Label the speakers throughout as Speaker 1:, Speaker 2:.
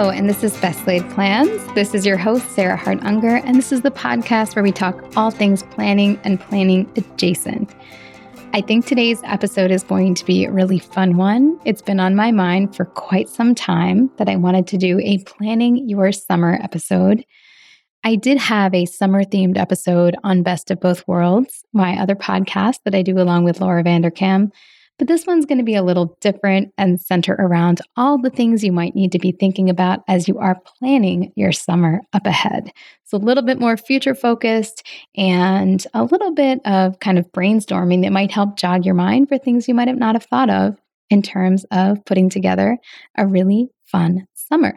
Speaker 1: Hello, and this is Best Laid Plans. This is your host, Sarah Hart Unger, and this is the podcast where we talk all things planning and planning adjacent. I think today's episode is going to be a really fun one. It's been on my mind for quite some time that I wanted to do a Planning Your Summer episode. I did have a summer-themed episode on Best of Both Worlds, my other podcast that I do along with Laura Vanderkam. But this one's going to be a little different and center around all the things you might need to be thinking about as you are planning your summer up ahead. So a little bit more future focused and a little bit of kind of brainstorming that might help jog your mind for things you might have not have thought of in terms of putting together a really fun summer.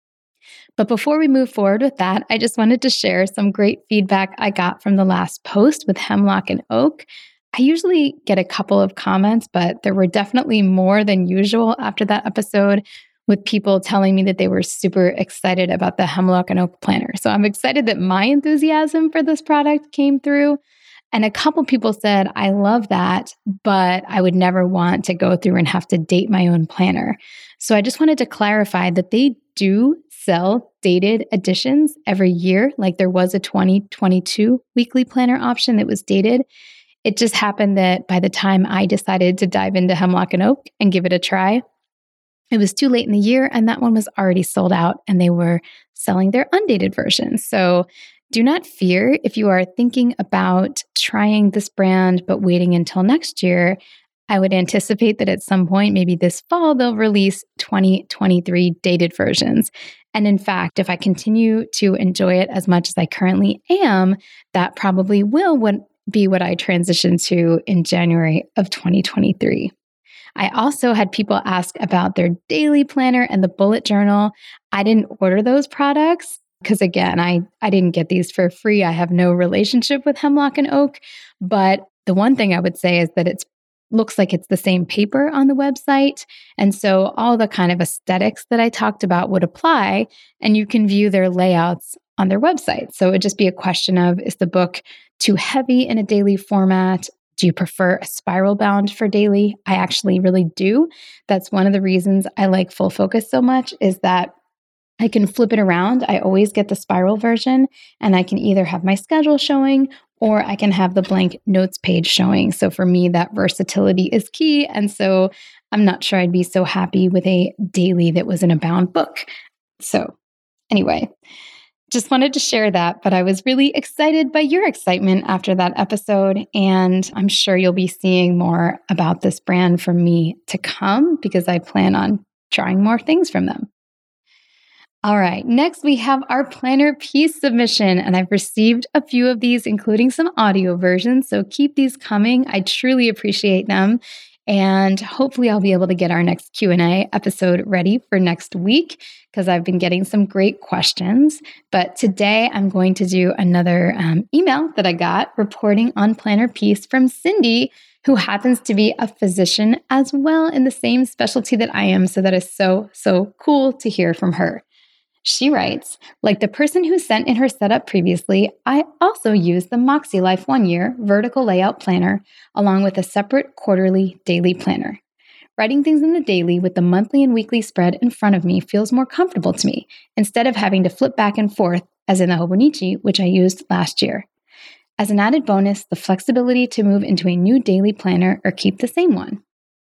Speaker 1: But before we move forward with that, I just wanted to share some great feedback I got from the last post with Hemlock and Oak. I usually get a couple of comments, but there were definitely more than usual after that episode with people telling me that they were super excited about the Hemlock and Oak planner. So I'm excited that my enthusiasm for this product came through. And a couple people said, I love that, but I would never want to go through and have to date my own planner. So I just wanted to clarify that they do sell dated editions every year. Like there was a 2022 weekly planner option that was dated. It just happened that by the time I decided to dive into Hemlock and Oak and give it a try, it was too late in the year and that one was already sold out and they were selling their undated version. So do not fear if you are thinking about trying this brand but waiting until next year. I would anticipate that at some point, maybe this fall, they'll release 2023 dated versions. And in fact, if I continue to enjoy it as much as I currently am, that probably will be what I transition to in January of 2023. I also had people ask about their daily planner and the bullet journal. I didn't order those products because, again, I didn't get these for free. I have no relationship with Hemlock and Oak. But the one thing I would say is that it looks like it's the same paper on the website. And so all the kind of aesthetics that I talked about would apply, and you can view their layouts on their website. So it would just be a question of, is the book too heavy in a daily format? Do you prefer a spiral bound for daily? I actually really do. That's one of the reasons I like Full Focus so much, is that I can flip it around. I always get the spiral version, and I can either have my schedule showing or I can have the blank notes page showing. So for me, that versatility is key. And so I'm not sure I'd be so happy with a daily that was in a bound book. So anyway, just wanted to share that, but I was really excited by your excitement after that episode, and I'm sure you'll be seeing more about this brand from me to come because I plan on trying more things from them. All right, next we have our planner piece submission, and I've received a few of these, including some audio versions, so keep these coming. I truly appreciate them. And hopefully I'll be able to get our next Q&A episode ready for next week because I've been getting some great questions. But today I'm going to do another email that I got reporting on planner piece from Cindy, who happens to be a physician as well in the same specialty that I am. So that is so cool to hear from her. She writes, like the person who sent in her setup previously, I also use the Moxie Life 1 Year vertical layout planner along with a separate quarterly daily planner. Writing things in the daily with the monthly and weekly spread in front of me feels more comfortable to me instead of having to flip back and forth as in the Hobonichi, which I used last year. As an added bonus, the flexibility to move into a new daily planner or keep the same one.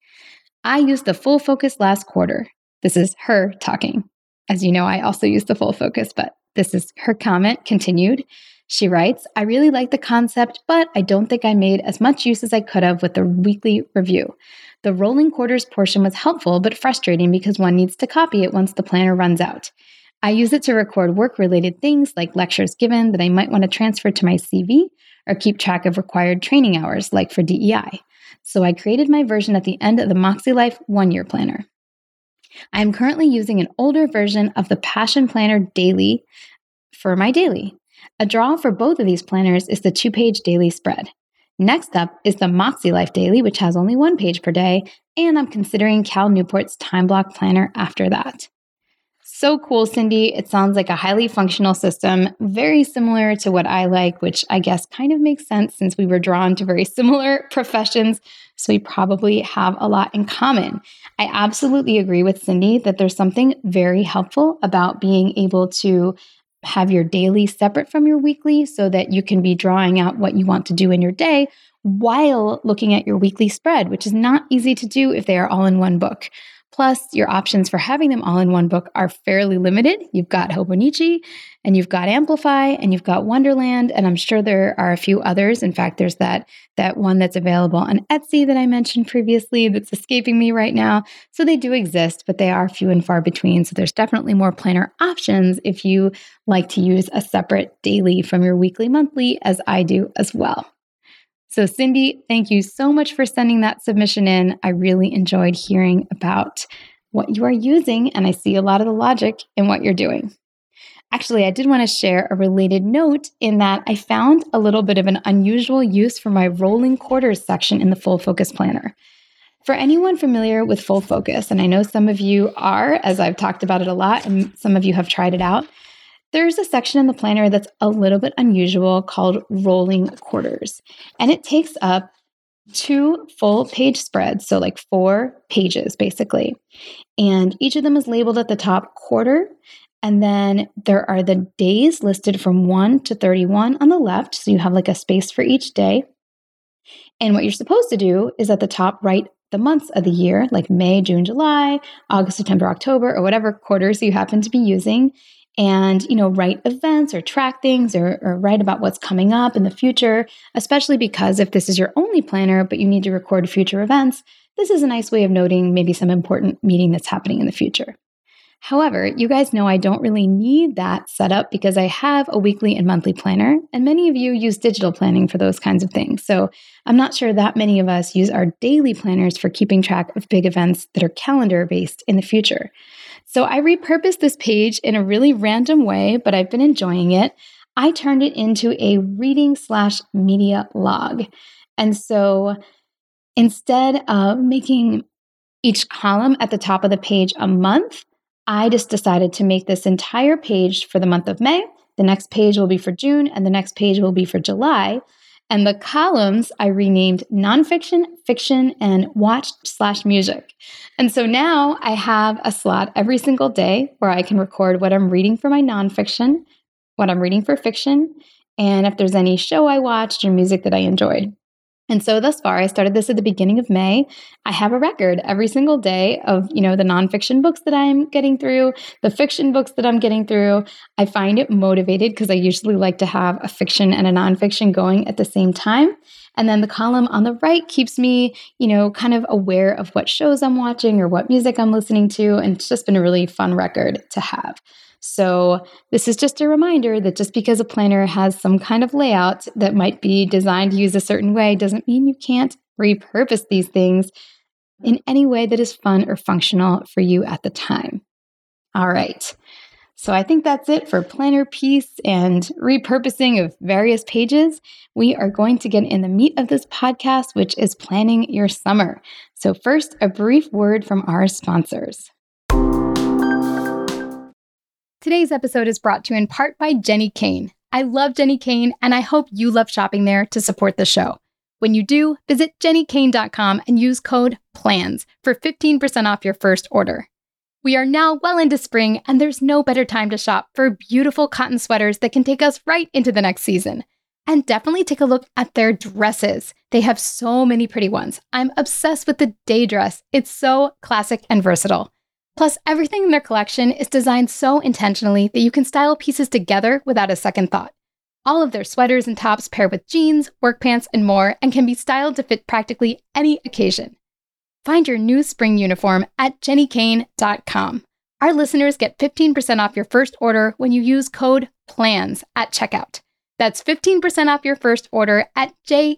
Speaker 1: I used the Full Focus last quarter. This is her talking. As you know, I also use the Full Focus, but this is her comment continued. She writes, I really like the concept, but I don't think I made as much use as I could have with the weekly review. The rolling quarters portion was helpful, but frustrating because one needs to copy it once the planner runs out. I use it to record work-related things like lectures given that I might want to transfer to my CV or keep track of required training hours like for DEI. So I created my version at the end of the Moxie Life 1 Year planner. I am currently using an older version of the Passion Planner Daily for my daily. A draw for both of these planners is the 2-page daily spread. Next up is the Moxie Life Daily, which has only 1 page per day, and I'm considering Cal Newport's Time Block Planner after that. So cool, Cindy. It sounds like a highly functional system, very similar to what I like, which I guess kind of makes sense since we were drawn to very similar professions. So we probably have a lot in common. I absolutely agree with Cindy that there's something very helpful about being able to have your daily separate from your weekly so that you can be drawing out what you want to do in your day while looking at your weekly spread, which is not easy to do if they are all in one book. Plus, your options for having them all in one book are fairly limited. You've got Hobonichi, and you've got Amplify, and you've got Wonderland, and I'm sure there are a few others. In fact, there's that one that's available on Etsy that I mentioned previously that's escaping me right now. So they do exist, but they are few and far between. So there's definitely more planner options if you like to use a separate daily from your weekly monthly, as I do as well. So Cindy, thank you so much for sending that submission in. I really enjoyed hearing about what you are using, and I see a lot of the logic in what you're doing. Actually, I did want to share a related note in that I found a little bit of an unusual use for my rolling quarters section in the Full Focus Planner. For anyone familiar with Full Focus, and I know some of you are, as I've talked about it a lot, and some of you have tried it out, there's a section in the planner that's a little bit unusual called rolling quarters. And it takes up 2 full page spreads, so like 4 pages basically. And each of them is labeled at the top quarter. And then there are the days listed from 1 to 31 on the left. So you have like a space for each day. And what you're supposed to do is at the top write the months of the year, like May, June, July, August, September, October, or whatever quarters you happen to be using. And, write events or track things or write about what's coming up in the future, especially because if this is your only planner, but you need to record future events, this is a nice way of noting maybe some important meeting that's happening in the future. However, you guys know I don't really need that set up because I have a weekly and monthly planner, and many of you use digital planning for those kinds of things. So I'm not sure that many of us use our daily planners for keeping track of big events that are calendar-based in the future. So I repurposed this page in a really random way, but I've been enjoying it. I turned it into a reading/media log. And so instead of making each column at the top of the page a month, I just decided to make this entire page for the month of May. The next page will be for June, and the next page will be for July. And the columns I renamed nonfiction, fiction, and watched/music. And so now I have a slot every single day where I can record what I'm reading for my nonfiction, what I'm reading for fiction, and if there's any show I watched or music that I enjoyed. And so thus far, I started this at the beginning of May. I have a record every single day of, the nonfiction books that I'm getting through, the fiction books that I'm getting through. I find it motivated because I usually like to have a fiction and a nonfiction going at the same time. And then the column on the right keeps me, kind of aware of what shows I'm watching or what music I'm listening to. And it's just been a really fun record to have. So this is just a reminder that just because a planner has some kind of layout that might be designed to use a certain way doesn't mean you can't repurpose these things in any way that is fun or functional for you at the time. All right. So I think that's it for planner piece and repurposing of various pages. We are going to get in the meat of this podcast, which is planning your summer. So first, a brief word from our sponsors. Today's episode is brought to you in part by Jenni Kayne. I love Jenni Kayne, and I hope you love shopping there to support the show. When you do, visit jennikayne.com and use code PLANS for 15% off your first order. We are now well into spring, and there's no better time to shop for beautiful cotton sweaters that can take us right into the next season. And definitely take a look at their dresses. They have so many pretty ones. I'm obsessed with the day dress. It's so classic and versatile. Plus, everything in their collection is designed so intentionally that you can style pieces together without a second thought. All of their sweaters and tops pair with jeans, work pants, and more, and can be styled to fit practically any occasion. Find your new spring uniform at jennikayne.com. Our listeners get 15% off your first order when you use code PLANS at checkout. That's 15% off your first order at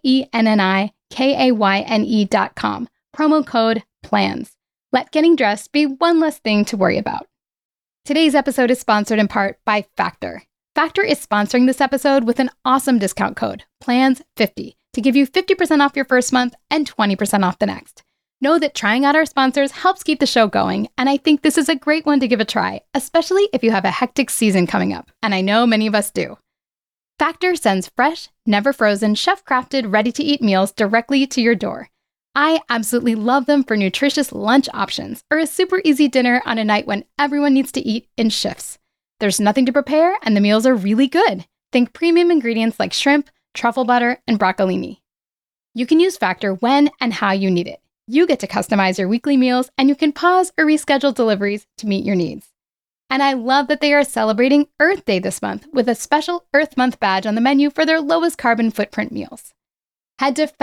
Speaker 1: jennikayne.com. Promo code PLANS. Let getting dressed be one less thing to worry about. Today's episode is sponsored in part by Factor. Factor is sponsoring this episode with an awesome discount code, PLANS50, to give you 50% off your first month and 20% off the next. Know that trying out our sponsors helps keep the show going, and I think this is a great one to give a try, especially if you have a hectic season coming up, and I know many of us do. Factor sends fresh, never frozen, chef-crafted, ready-to-eat meals directly to your door. I absolutely love them for nutritious lunch options or a super easy dinner on a night when everyone needs to eat in shifts. There's nothing to prepare, and the meals are really good. Think premium ingredients like shrimp, truffle butter, and broccolini. You can use Factor when and how you need it. You get to customize your weekly meals, and you can pause or reschedule deliveries to meet your needs. And I love that they are celebrating Earth Day this month with a special Earth Month badge on the menu for their lowest carbon footprint meals. Head to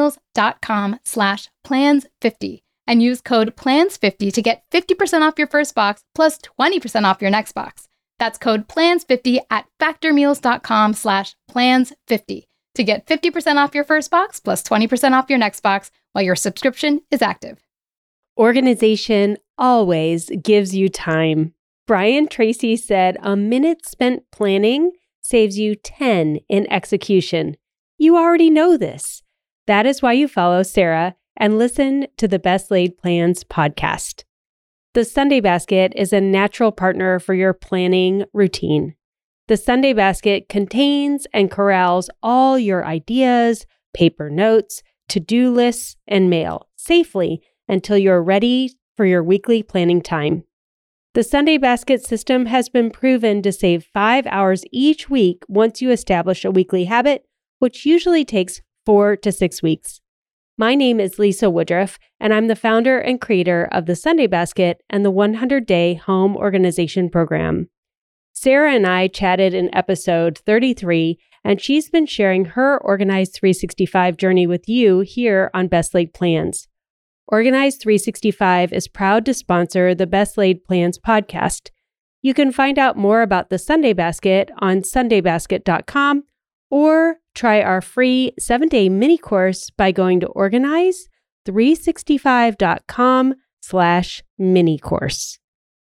Speaker 1: factormeals.com/plans50 and use code PLANS50 to get 50% off your first box plus 20% off your next box. That's code PLANS50 at factormeals.com/plans50 to get 50% off your first box plus 20% off your next box while your subscription is active.
Speaker 2: Organization always gives you time. Brian Tracy said a minute spent planning saves you 10 in execution. You already know this. That is why you follow Sarah and listen to the Best Laid Plans podcast. The Sunday Basket is a natural partner for your planning routine. The Sunday Basket contains and corrals all your ideas, paper notes, to-do lists, and mail safely until you're ready for your weekly planning time. The Sunday Basket system has been proven to save 5 hours each week once you establish a weekly habit, which usually takes 4 to 6 weeks. My name is Lisa Woodruff, and I'm the founder and creator of the Sunday Basket and the 100-Day Home Organization Program. Sarah and I chatted in episode 33, and she's been sharing her Organized 365 journey with you here on Best Laid Plans. Organized 365 is proud to sponsor the Best Laid Plans podcast. You can find out more about the Sunday Basket on sundaybasket.com or try our free 7-day mini course by going to organize365.com/mini course.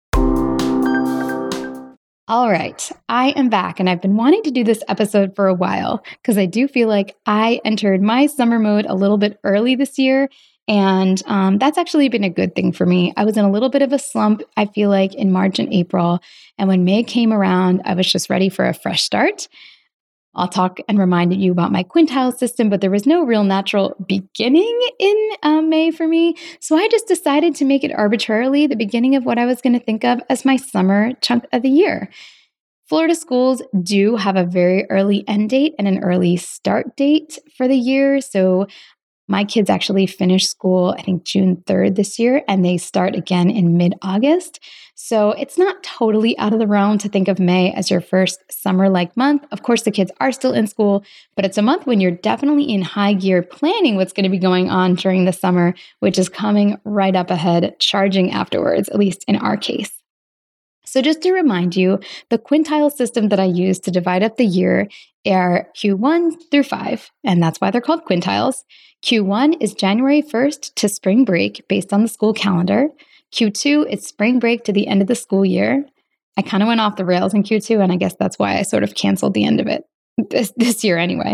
Speaker 1: All right, I am back, and I've been wanting to do this episode for a while because I do feel like I entered my summer mode a little bit early this year, and that's actually been a good thing for me. I was in a little bit of a slump, I feel like, in March and April, and when May came around, I was just ready for a fresh start. I'll talk and remind you about my quintile system, but there was no real natural beginning in May for me. So I just decided to make it arbitrarily the beginning of what I was going to think of as my summer chunk of the year. Florida schools do have a very early end date and an early start date for the year. So my kids actually finish school, I think, June 3rd this year, and they start again in mid-August. So it's not totally out of the realm to think of May as your first summer-like month. Of course, the kids are still in school, but it's a month when you're definitely in high gear planning what's going to be going on during the summer, which is coming right up ahead, charging afterwards, at least in our case. So just to remind you, the quintile system that I use to divide up the year are Q1 through 5, and that's why they're called quintiles. Q1 is January 1st to spring break based on the school calendar. Q2 is spring break to the end of the school year. I kind of went off the rails in Q2, and I guess that's why I sort of canceled the end of it this year anyway.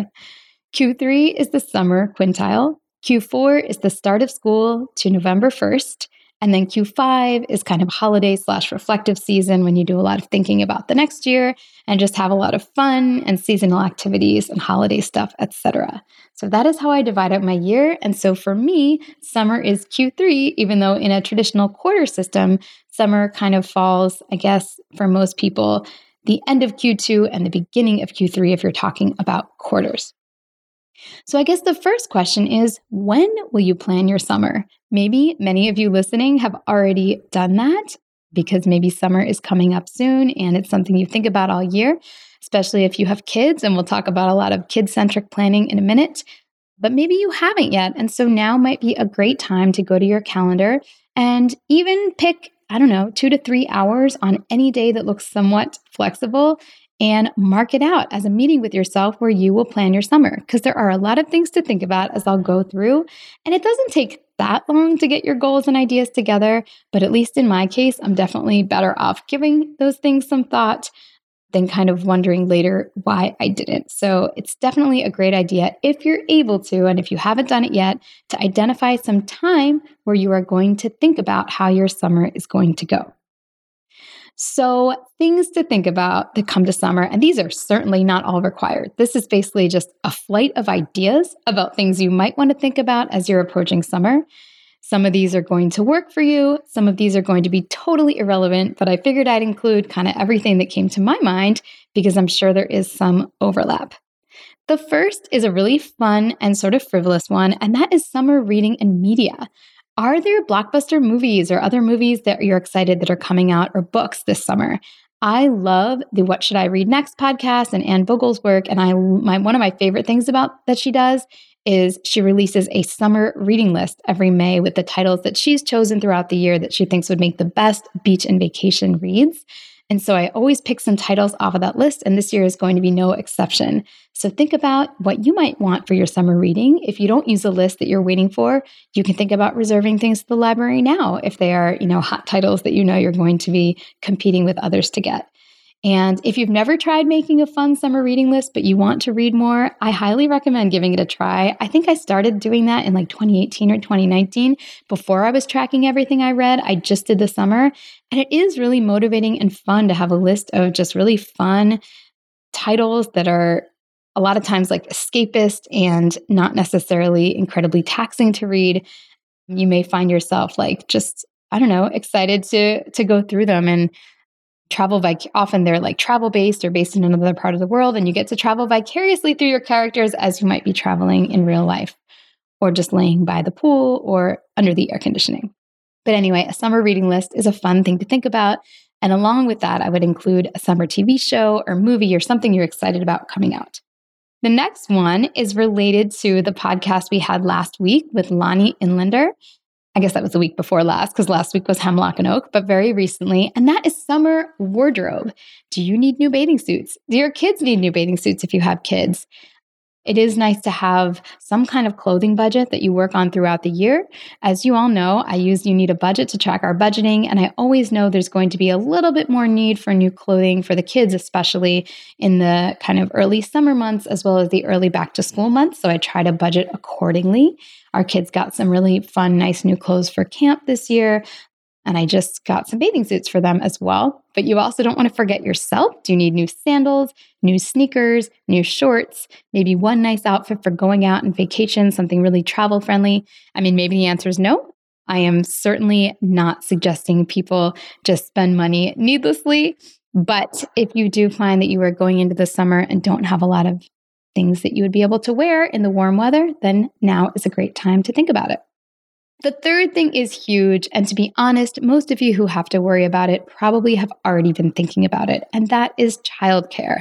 Speaker 1: Q3 is the summer quintile. Q4 is the start of school to November 1st. And then Q5 is kind of holiday/reflective season when you do a lot of thinking about the next year and just have a lot of fun and seasonal activities and holiday stuff, etc. So that is how I divide up my year. And so for me, summer is Q3, even though in a traditional quarter system, summer kind of falls, I guess, for most people, the end of Q2 and the beginning of Q3 if you're talking about quarters. So I guess the first question is, when will you plan your summer? Maybe many of you listening have already done that because maybe summer is coming up soon and it's something you think about all year, especially if you have kids, and we'll talk about a lot of kid-centric planning in a minute. But maybe you haven't yet, and so now might be a great time to go to your calendar and even pick, 2 to 3 hours on any day that looks somewhat flexible and mark it out as a meeting with yourself where you will plan your summer, because there are a lot of things to think about as I'll go through, and it doesn't take that long to get your goals and ideas together, but at least in my case, I'm definitely better off giving those things some thought. then kind of wondering later why I didn't. So it's definitely a great idea if you're able to, and if you haven't done it yet, to identify some time where you are going to think about how your summer is going to go. So things to think about that come to summer, and these are certainly not all required. This is basically just a flight of ideas about things you might want to think about as you're approaching summer. Some of these are going to work for you. Some of these are going to be totally irrelevant, but I figured I'd include kind of everything that came to my mind because I'm sure there is some overlap. The first is a really fun and sort of frivolous one, and that is summer reading and media. Are there blockbuster movies or other movies that you're excited that are coming out, or books this summer? I love the What Should I Read Next podcast and Anne Vogel's work. And one of my favorite things about that she does is she releases a summer reading list every May with the titles that she's chosen throughout the year that she thinks would make the best beach and vacation reads. And so I always pick some titles off of that list, and this year is going to be no exception. So think about what you might want for your summer reading. If you don't use a list that you're waiting for, you can think about reserving things to the library now if they are, hot titles that you're going to be competing with others to get. And if you've never tried making a fun summer reading list, but you want to read more, I highly recommend giving it a try. I think I started doing that in 2018 or 2019. Before I was tracking everything I read, I just did the summer. And it is really motivating and fun to have a list of just really fun titles that are a lot of times escapist and not necessarily incredibly taxing to read. You may find yourself excited to go through them and travel often they're travel based or based in another part of the world, and you get to travel vicariously through your characters as you might be traveling in real life or just laying by the pool or under the air conditioning. But anyway, a summer reading list is a fun thing to think about. And along with that, I would include a summer TV show or movie or something you're excited about coming out. The next one is related to the podcast we had last week with Lonnie Inlander. I guess that was the week before last because last week was Hemlock and Oak, but very recently. And that is summer wardrobe. Do you need new bathing suits? Do your kids need new bathing suits if you have kids? It is nice to have some kind of clothing budget that you work on throughout the year. As you all know, I use You Need a Budget to track our budgeting, and I always know there's going to be a little bit more need for new clothing for the kids, especially in the kind of early summer months as well as the early back to school months. So I try to budget accordingly. Our kids got some really fun, nice new clothes for camp this year. And I just got some bathing suits for them as well. But you also don't want to forget yourself. Do you need new sandals, new sneakers, new shorts, maybe one nice outfit for going out on vacation, something really travel friendly? I mean, maybe the answer is no. I am certainly not suggesting people just spend money needlessly. But if you do find that you are going into the summer and don't have a lot of things that you would be able to wear in the warm weather, then now is a great time to think about it. The third thing is huge, and to be honest, most of you who have to worry about it probably have already been thinking about it, and that is childcare.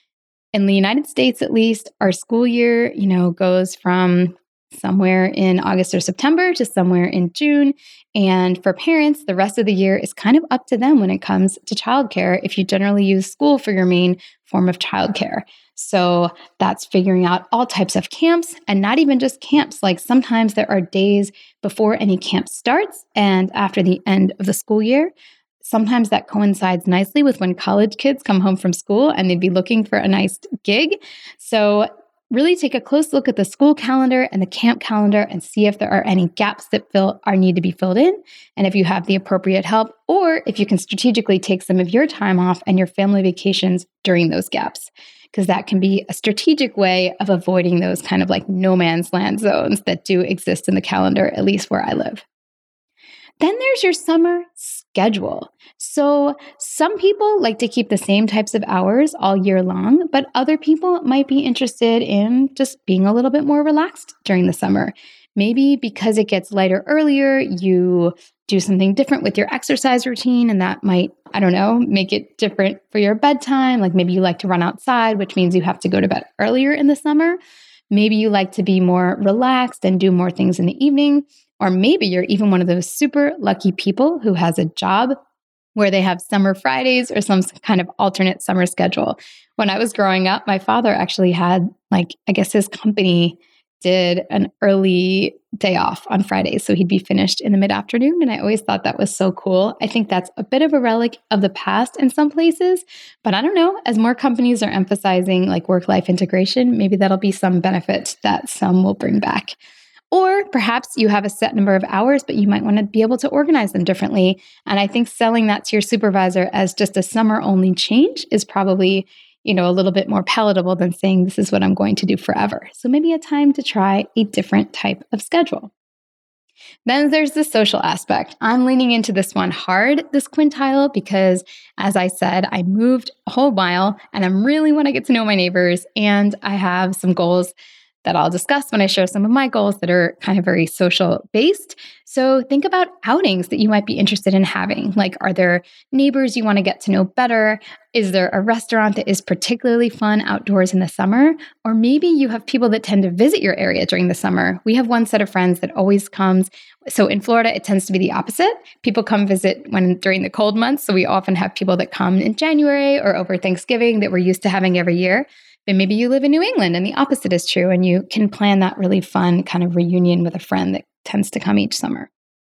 Speaker 1: In the United States, at least, our school year, goes from somewhere in August or September to somewhere in June. And for parents, the rest of the year is kind of up to them when it comes to childcare if you generally use school for your main form of childcare. So that's figuring out all types of camps, and not even just camps. Sometimes there are days before any camp starts and after the end of the school year. Sometimes that coincides nicely with when college kids come home from school and they'd be looking for a nice gig. So really take a close look at the school calendar and the camp calendar and see if there are any gaps that need to be filled in, and if you have the appropriate help, or if you can strategically take some of your time off and your family vacations during those gaps, because that can be a strategic way of avoiding those kind of no man's land zones that do exist in the calendar, at least where I live. Then there's your summer schedule. So some people like to keep the same types of hours all year long, but other people might be interested in just being a little bit more relaxed during the summer. Maybe because it gets lighter earlier, you do something different with your exercise routine, and that might, make it different for your bedtime. Maybe you like to run outside, which means you have to go to bed earlier in the summer. Maybe you like to be more relaxed and do more things in the evening. Or maybe you're even one of those super lucky people who has a job where they have summer Fridays or some kind of alternate summer schedule. When I was growing up, my father actually had his company did an early day off on Fridays. So he'd be finished in the mid-afternoon. And I always thought that was so cool. I think that's a bit of a relic of the past in some places, but I don't know, as more companies are emphasizing like work-life integration, maybe that'll be some benefit that some will bring back. Or perhaps you have a set number of hours, but you might want to be able to organize them differently. And I think selling that to your supervisor as just a summer-only change is probably, a little bit more palatable than saying this is what I'm going to do forever. So maybe a time to try a different type of schedule. Then there's the social aspect. I'm leaning into this one hard, this quintile, because as I said, I moved a whole mile and I really want to get to know my neighbors, and I have some goals that I'll discuss when I share some of my goals that are kind of very social based. So think about outings that you might be interested in having. Like, are there neighbors you want to get to know better? Is there a restaurant that is particularly fun outdoors in the summer? Or maybe you have people that tend to visit your area during the summer. We have one set of friends that always comes. So in Florida, it tends to be the opposite. People come visit during the cold months. So we often have people that come in January or over Thanksgiving that we're used to having every year. But maybe you live in New England and the opposite is true, and you can plan that really fun kind of reunion with a friend that tends to come each summer.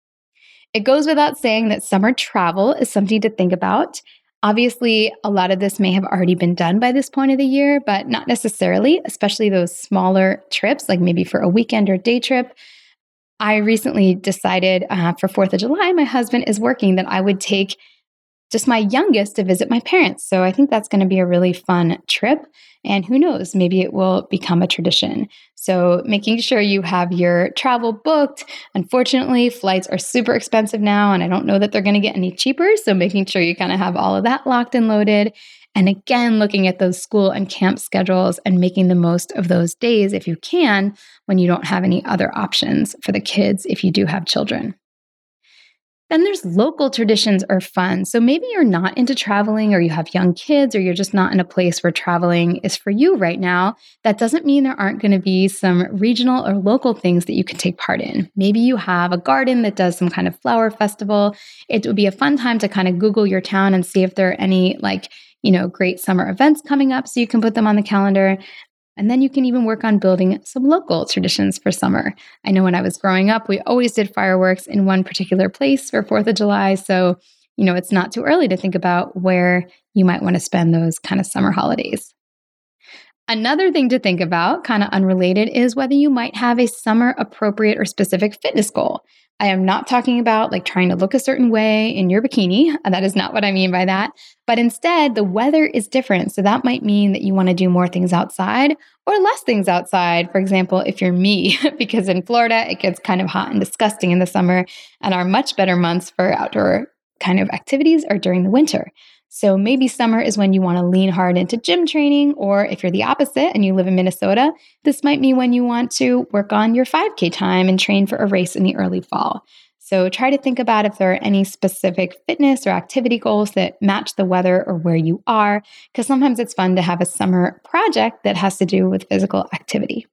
Speaker 1: It goes without saying that summer travel is something to think about. Obviously, a lot of this may have already been done by this point of the year, but not necessarily, especially those smaller trips, like maybe for a weekend or day trip. I recently decided for 4th of July, my husband is working, that I would take just my youngest to visit my parents. So I think that's going to be a really fun trip. And who knows, maybe it will become a tradition. So making sure you have your travel booked. Unfortunately, flights are super expensive now, and I don't know that they're going to get any cheaper. So making sure you kind of have all of that locked and loaded. And again, looking at those school and camp schedules and making the most of those days if you can, when you don't have any other options for the kids if you do have children. Then there's local traditions are fun. So maybe you're not into traveling, or you have young kids, or you're just not in a place where traveling is for you right now. That doesn't mean there aren't going to be some regional or local things that you can take part in. Maybe you have a garden that does some kind of flower festival. It would be a fun time to kind of Google your town and see if there are any great summer events coming up so you can put them on the calendar. And then you can even work on building some local traditions for summer. I know when I was growing up, we always did fireworks in one particular place for 4th of July. So, it's not too early to think about where you might want to spend those kind of summer holidays. Another thing to think about, kind of unrelated, is whether you might have a summer appropriate or specific fitness goal. I am not talking about like trying to look a certain way in your bikini. That is not what I mean by that. But instead, the weather is different. So that might mean that you want to do more things outside or less things outside. For example, if you're me, because in Florida, it gets kind of hot and disgusting in the summer, and our much better months for outdoor kind of activities are during the winter. So maybe summer is when you want to lean hard into gym training, or if you're the opposite and you live in Minnesota, this might be when you want to work on your 5K time and train for a race in the early fall. So try to think about if there are any specific fitness or activity goals that match the weather or where you are, because sometimes it's fun to have a summer project that has to do with physical activity.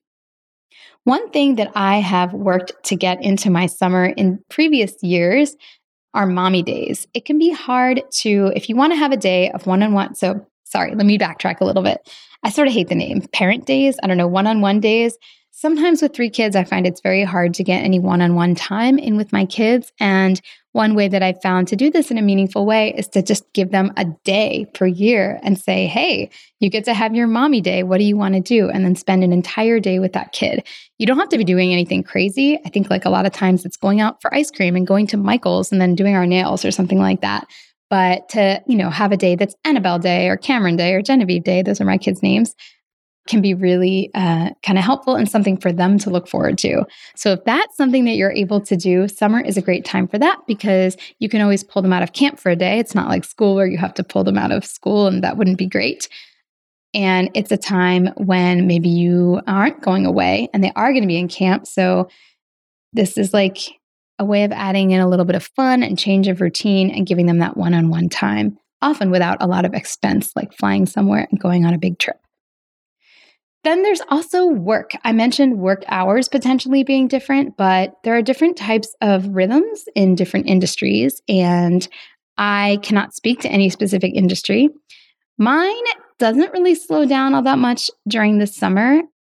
Speaker 1: One thing that I have worked to get into my summer in previous years are mommy days. It can be hard if you want to have a day of one-on-one. So sorry, let me backtrack a little bit. I sort of hate the name parent days. I don't know, one-on-one days. Sometimes with 3 kids, I find it's very hard to get any one-on-one time in with my kids. And one way that I've found to do this in a meaningful way is to just give them a day per year and say, hey, you get to have your mommy day. What do you want to do? And then spend an entire day with that kid. You don't have to be doing anything crazy. I think like a lot of times it's going out for ice cream and going to Michael's and then doing our nails or something like that. But to, have a day that's Annabelle Day or Cameron Day or Genevieve Day, those are my kids' names, can be really kind of helpful and something for them to look forward to. So if that's something that you're able to do, summer is a great time for that because you can always pull them out of camp for a day. It's not like school where you have to pull them out of school, and that wouldn't be great. And it's a time when maybe you aren't going away and they are going to be in camp. So this is like a way of adding in a little bit of fun and change of routine and giving them that one-on-one time, often without a lot of expense, like flying somewhere and going on a big trip. Then there's also work. I mentioned work hours potentially being different, but there are different types of rhythms in different industries, and I cannot speak to any specific industry. Mine doesn't really slow down all that much during the summer.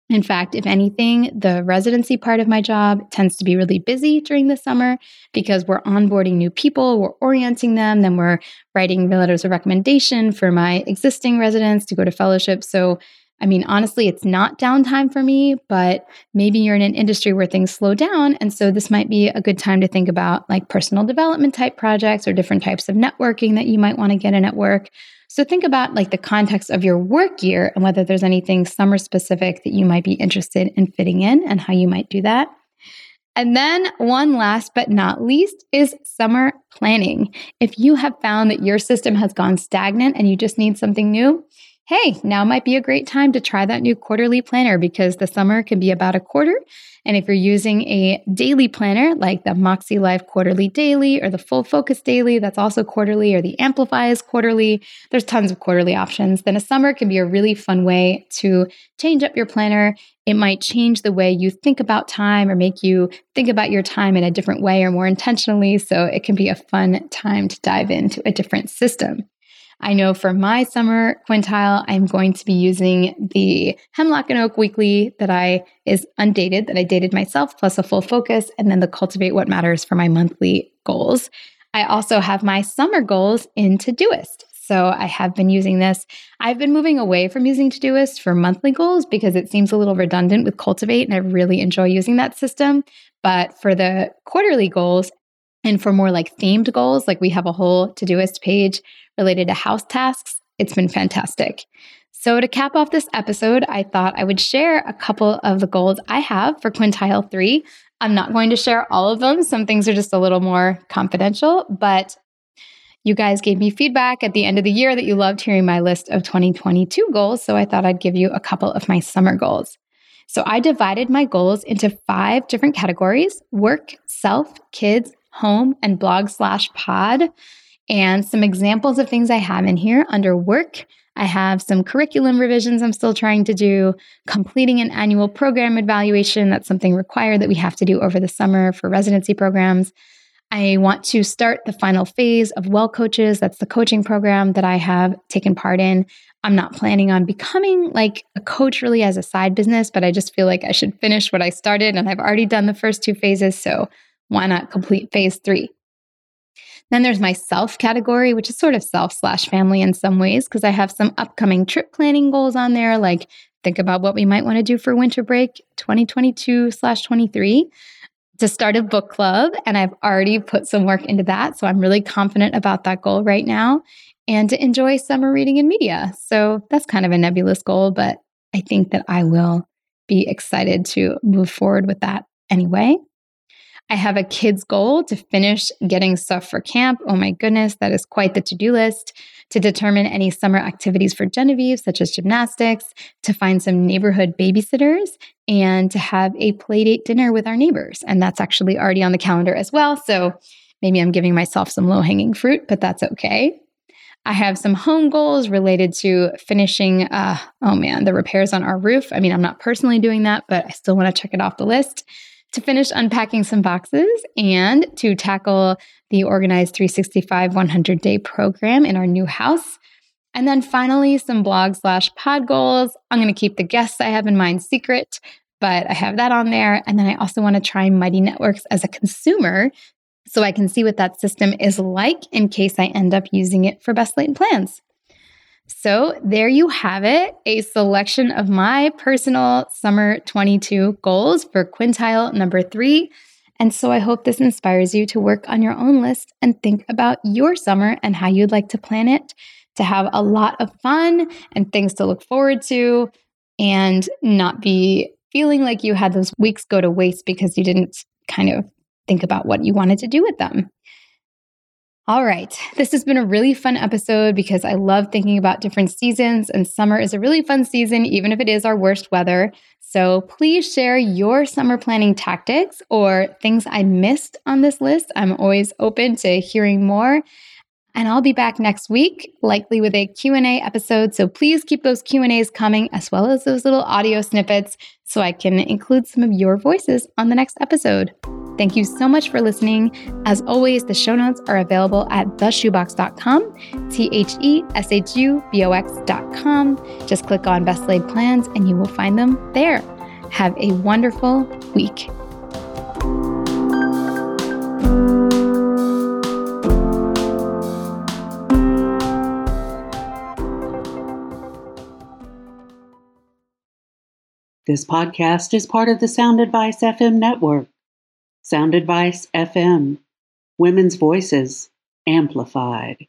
Speaker 1: In fact, if anything, the residency part of my job tends to be really busy during the summer because we're onboarding new people, we're orienting them, then we're writing letters of recommendation for my existing residents to go to fellowship. So, I mean, honestly, it's not downtime for me, but maybe you're in an industry where things slow down. And so this might be a good time to think about like personal development type projects or different types of networking that you might want to get in at work. So think about like the context of your work year and whether there's anything summer specific that you might be interested in fitting in and how you might do that. And then one last but not least is summer planning. If you have found that your system has gone stagnant and you just need something new, hey, now might be a great time to try that new quarterly planner because the summer can be about a quarter. And if you're using a daily planner like the Moxie Life Quarterly Daily or the Full Focus Daily, that's also quarterly, or the Amplify is quarterly, there's tons of quarterly options. Then a summer can be a really fun way to change up your planner. It might change the way you think about time or make you think about your time in a different way or more intentionally. So it can be a fun time to dive into a different system. I know for my summer quintile, I'm going to be using the Hemlock and Oak Weekly that is undated, that I dated myself, plus a Full Focus, and then the Cultivate What Matters for my monthly goals. I also have my summer goals in Todoist. So I have been using this. I've been moving away from using Todoist for monthly goals because it seems a little redundant with Cultivate, and I really enjoy using that system. But for the quarterly goals, and for more like themed goals, like we have a whole Todoist page related to house tasks, it's been fantastic. So to cap off this episode, I thought I would share a couple of the goals I have for quintile 3. I'm not going to share all of them. Some things are just a little more confidential, but you guys gave me feedback at the end of the year that you loved hearing my list of 2022 goals. So I thought I'd give you a couple of my summer goals. So I divided my goals into 5 different categories: work, self, kids, home, and blog/pod. And some examples of things I have in here under work. I have some curriculum revisions I'm still trying to do, completing an annual program evaluation. That's something required that we have to do over the summer for residency programs. I want to start the final phase of Well Coaches. That's the coaching program that I have taken part in. I'm not planning on becoming like a coach really as a side business, but I just feel like I should finish what I started, and I've already done the first 2 phases. So why not complete phase 3? Then there's my self category, which is sort of self/family in some ways, because I have some upcoming trip planning goals on there, like think about what we might want to do for winter break 2022/23, to start a book club. And I've already put some work into that. So I'm really confident about that goal right now, and to enjoy summer reading and media. So that's kind of a nebulous goal, but I think that I will be excited to move forward with that anyway. I have a kids goal to finish getting stuff for camp. Oh my goodness, that is quite the to-do list. To determine any summer activities for Genevieve, such as gymnastics, to find some neighborhood babysitters, and to have a playdate dinner with our neighbors. And that's actually already on the calendar as well. So maybe I'm giving myself some low-hanging fruit, but that's okay. I have some home goals related to finishing, the repairs on our roof. I mean, I'm not personally doing that, but I still want to check it off the list. To finish unpacking some boxes, and to tackle the Organized 365 100-day program in our new house. And then finally, some blog/pod goals. I'm going to keep the guests I have in mind secret, but I have that on there. And then I also want to try Mighty Networks as a consumer so I can see what that system is like in case I end up using it for Best Laid Plans. So there you have it, a selection of my personal summer 22 goals for quintile number 3. And so I hope this inspires you to work on your own list and think about your summer and how you'd like to plan it, to have a lot of fun and things to look forward to, and not be feeling like you had those weeks go to waste because you didn't kind of think about what you wanted to do with them. All right, this has been a really fun episode because I love thinking about different seasons, and summer is a really fun season, even if it is our worst weather. So please share your summer planning tactics or things I missed on this list. I'm always open to hearing more. And I'll be back next week, likely with a Q&A episode. So please keep those Q&As coming, as well as those little audio snippets, so I can include some of your voices on the next episode. Thank you so much for listening. As always, the show notes are available at theshubox.com, theshubox.com. Just click on Best Laid Plans and you will find them there. Have a wonderful week.
Speaker 3: This podcast is part of the Sound Advice FM network. Sound Advice FM, women's voices amplified.